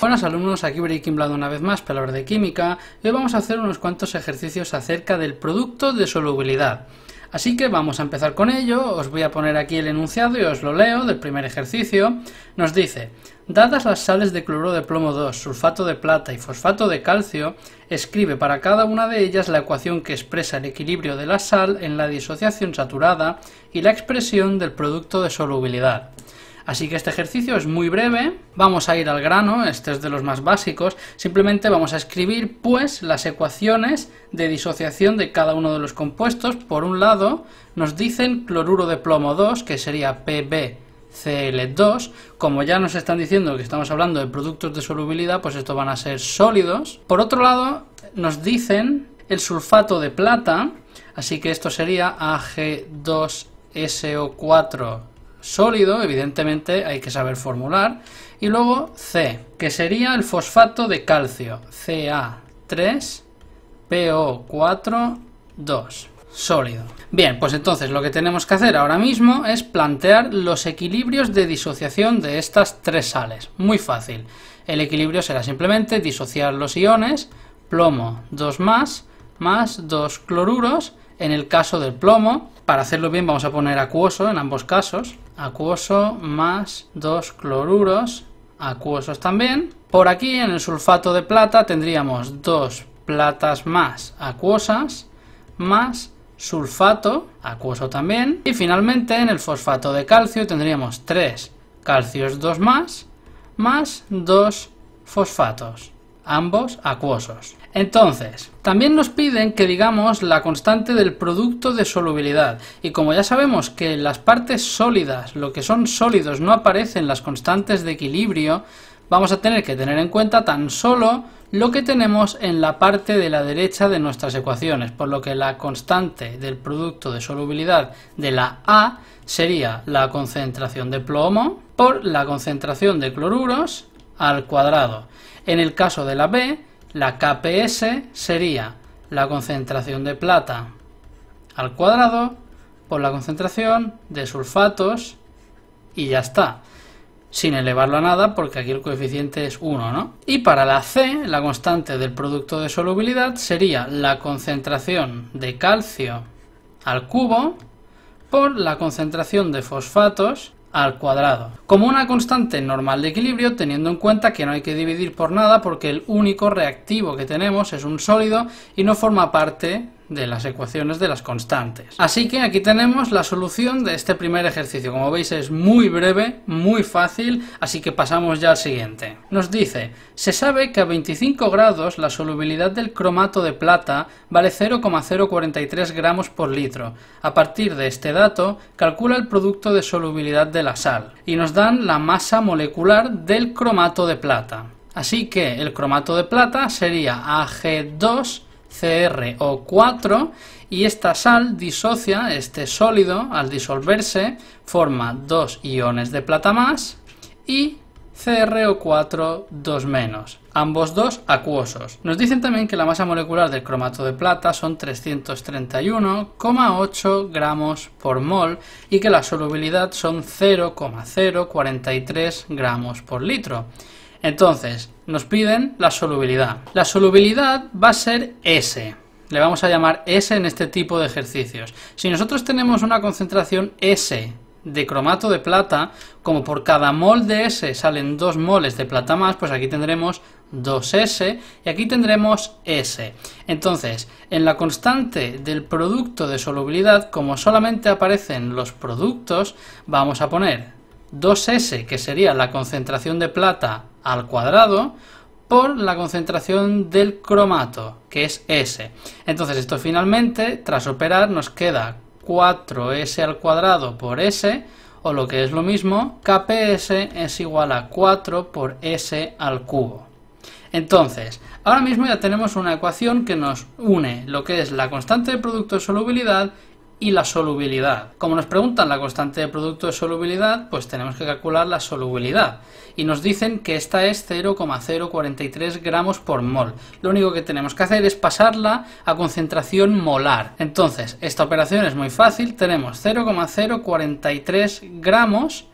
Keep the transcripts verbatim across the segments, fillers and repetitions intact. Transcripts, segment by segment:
Buenas alumnos, aquí Breaking Bad una vez más para hablar de química y hoy vamos a hacer unos cuantos ejercicios acerca del producto de solubilidad. Así que vamos a empezar con ello. Os voy a poner aquí el enunciado y os lo leo del primer ejercicio. Nos dice: dadas las sales de cloruro de plomo dos, sulfato de plata y fosfato de calcio, escribe para cada una de ellas la ecuación que expresa el equilibrio de la sal en la disociación saturada y la expresión del producto de solubilidad. Así que este ejercicio es muy breve, vamos a ir al grano, este es de los más básicos, simplemente vamos a escribir pues las ecuaciones de disociación de cada uno de los compuestos. Por un lado nos dicen cloruro de plomo dos, que sería P B C L dos, como ya nos están diciendo que estamos hablando de productos de solubilidad, pues estos van a ser sólidos. Por otro lado nos dicen el sulfato de plata, así que esto sería A G dos S O cuatro sólido, evidentemente hay que saber formular, y luego C, que sería el fosfato de calcio, C A tres P O cuatro dos, sólido. Bien, pues entonces lo que tenemos que hacer ahora mismo es plantear los equilibrios de disociación de estas tres sales. Muy fácil. El equilibrio será simplemente disociar los iones, plomo dos más, más dos cloruros. En el caso del plomo, para hacerlo bien vamos a poner acuoso en ambos casos, acuoso más dos cloruros, acuosos también. Por aquí en el sulfato de plata tendríamos dos platas más acuosas, más sulfato, acuoso también. Y finalmente en el fosfato de calcio tendríamos tres calcios dos más, más dos fosfatos, ambos acuosos. Entonces, también nos piden que digamos la constante del producto de solubilidad, y como ya sabemos que en las partes sólidas, lo que son sólidos, no aparecen las constantes de equilibrio, vamos a tener que tener en cuenta tan solo lo que tenemos en la parte de la derecha de nuestras ecuaciones, por lo que la constante del producto de solubilidad de la A sería la concentración de plomo por la concentración de cloruros al cuadrado. En el caso de la B, la K P S sería la concentración de plata al cuadrado por la concentración de sulfatos y ya está, sin elevarlo a nada porque aquí el coeficiente es uno, ¿no? Y para la C, la constante del producto de solubilidad sería la concentración de calcio al cubo por la concentración de fosfatos al cuadrado, como una constante normal de equilibrio, teniendo en cuenta que no hay que dividir por nada porque el único reactivo que tenemos es un sólido y no forma parte de las ecuaciones de las constantes. Así que aquí tenemos la solución de este primer ejercicio. Como veis es muy breve, muy fácil, así que pasamos ya al siguiente. Nos dice: se sabe que a veinticinco grados la solubilidad del cromato de plata vale cero coma cero cuarenta y tres gramos por litro. A partir de este dato, calcula el producto de solubilidad de la sal y nos dan la masa molecular del cromato de plata. Así que el cromato de plata sería A G dos C R O cuatro y esta sal disocia este sólido. Al disolverse forma dos iones de plata más y C R O cuatro dos menos, ambos dos acuosos. Nos dicen también que la masa molecular del cromato de plata son trescientos treinta y uno coma ocho gramos por mol y que la solubilidad son cero coma cero cuarenta y tres gramos por litro. Entonces, nos piden la solubilidad. La solubilidad va a ser S. Le vamos a llamar S en este tipo de ejercicios. Si nosotros tenemos una concentración S de cromato de plata, como por cada mol de S salen dos moles de plata más, pues aquí tendremos dos S y aquí tendremos S. Entonces, en la constante del producto de solubilidad, como solamente aparecen los productos, vamos a poner dos S, que sería la concentración de plata al cuadrado, por la concentración del cromato, que es S. Entonces esto finalmente, tras operar, nos queda cuatro S al cuadrado por S, o lo que es lo mismo, K P S es igual a cuatro por S al cubo. Entonces, ahora mismo ya tenemos una ecuación que nos une lo que es la constante de producto de solubilidad y la solubilidad. Como nos preguntan la constante de producto de solubilidad, pues tenemos que calcular la solubilidad. Y nos dicen que esta es cero coma cero cuarenta y tres gramos por mol. Lo único que tenemos que hacer es pasarla a concentración molar. Entonces, esta operación es muy fácil. Tenemos cero coma cero cuarenta y tres gramos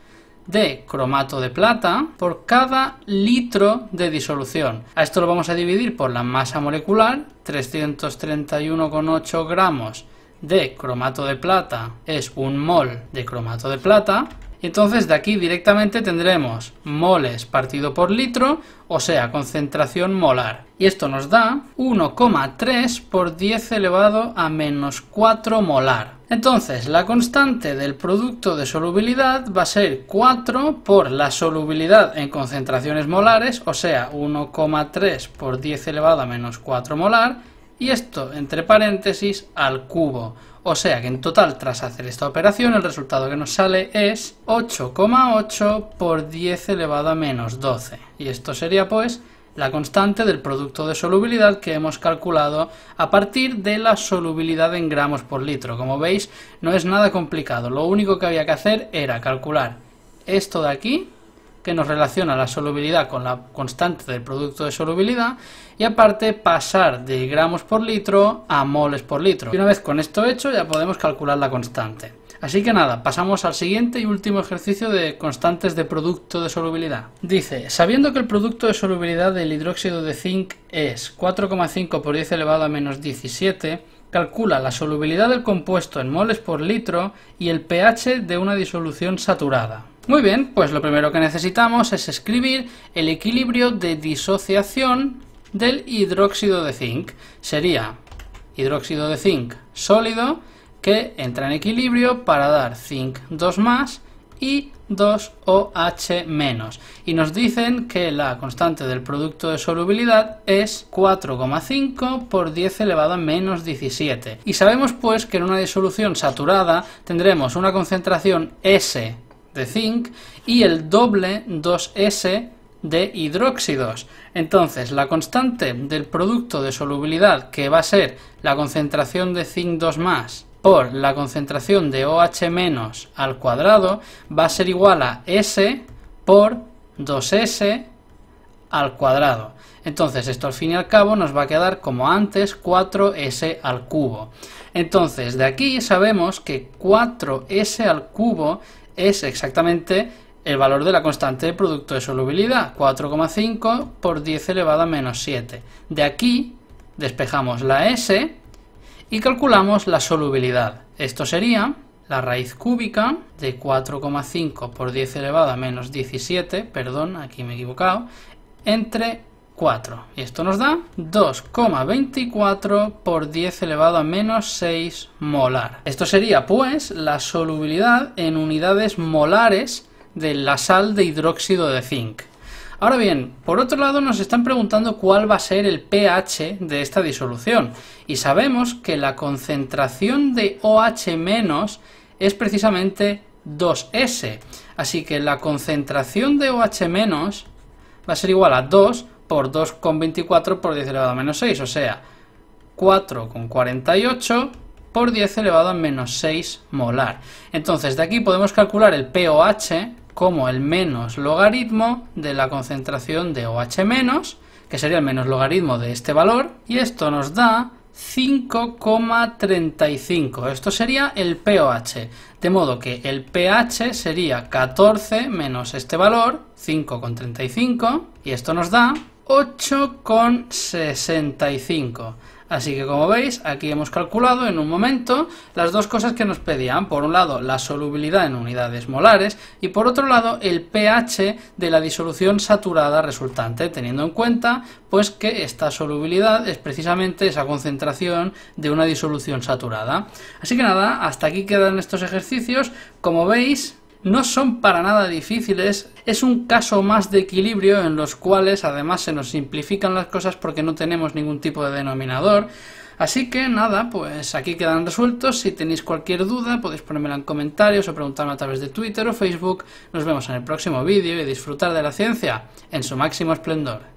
de cromato de plata por cada litro de disolución. A esto lo vamos a dividir por la masa molecular, trescientos treinta y uno coma ocho gramos de cromato de plata es un mol de cromato de plata. Entonces de aquí directamente tendremos moles partido por litro, o sea, concentración molar. Y esto nos da uno coma tres por diez elevado a menos cuatro molar. Entonces la constante del producto de solubilidad va a ser cuatro por la solubilidad en concentraciones molares, o sea, uno coma tres por diez elevado a menos cuatro molar, y esto entre paréntesis al cubo. O sea que en total, tras hacer esta operación, el resultado que nos sale es ocho coma ocho por diez elevado a menos doce. Y esto sería pues la constante del producto de solubilidad que hemos calculado a partir de la solubilidad en gramos por litro. Como veis, no es nada complicado. Lo único que había que hacer era calcular esto de aquí, que nos relaciona la solubilidad con la constante del producto de solubilidad, y aparte pasar de gramos por litro a moles por litro. Y una vez con esto hecho ya podemos calcular la constante. Así que nada, pasamos al siguiente y último ejercicio de constantes de producto de solubilidad. Dice, sabiendo que el producto de solubilidad del hidróxido de zinc es cuatro coma cinco por diez elevado a menos diecisiete, calcula la solubilidad del compuesto en moles por litro y el pH de una disolución saturada. Muy bien, pues lo primero que necesitamos es escribir el equilibrio de disociación del hidróxido de zinc. Sería hidróxido de zinc sólido que entra en equilibrio para dar zinc dos más y dos O H menos. Y nos dicen que la constante del producto de solubilidad es cuatro coma cinco por diez elevado a menos diecisiete. Y sabemos pues que en una disolución saturada tendremos una concentración S de zinc y el doble dos S de hidróxidos. Entonces la constante del producto de solubilidad, que va a ser la concentración de zinc dos más por la concentración de O H menos al cuadrado, va a ser igual a S por dos S al cuadrado. Entonces esto al fin y al cabo nos va a quedar como antes, cuatro S al cubo. Entonces de aquí sabemos que cuatro S al cubo es exactamente el valor de la constante de producto de solubilidad, cuatro coma cinco por diez elevado a menos siete. De aquí despejamos la S y calculamos la solubilidad. Esto sería la raíz cúbica de cuatro coma cinco por diez elevado a menos diecisiete, perdón, aquí me he equivocado, entre cuatro. Y esto nos da dos coma veinticuatro por diez elevado a menos seis molar. Esto sería pues la solubilidad en unidades molares de la sal de hidróxido de zinc. Ahora bien, por otro lado nos están preguntando cuál va a ser el pH de esta disolución. Y sabemos que la concentración de O H menos es precisamente dos S. Así que la concentración de O H menos va a ser igual a dos por dos coma veinticuatro por diez elevado a menos seis, o sea, cuatro coma cuarenta y ocho por diez elevado a menos seis molar. Entonces de aquí podemos calcular el pOH como el menos logaritmo de la concentración de O H menos, que sería el menos logaritmo de este valor, y esto nos da cinco coma treinta y cinco. Esto sería el pOH, de modo que el pH sería catorce menos este valor, cinco coma treinta y cinco, y esto nos da ocho coma sesenta y cinco. Así que como veis, aquí hemos calculado en un momento las dos cosas que nos pedían. Por un lado, la solubilidad en unidades molares y por otro lado, el pH de la disolución saturada resultante, teniendo en cuenta pues que esta solubilidad es precisamente esa concentración de una disolución saturada. Así que nada, hasta aquí quedan estos ejercicios. Como veis, no son para nada difíciles, es un caso más de equilibrio en los cuales además se nos simplifican las cosas porque no tenemos ningún tipo de denominador. Así que nada, pues aquí quedan resueltos. Si tenéis cualquier duda podéis ponérmela en comentarios o preguntarme a través de Twitter o Facebook. Nos vemos en el próximo vídeo y disfrutar de la ciencia en su máximo esplendor.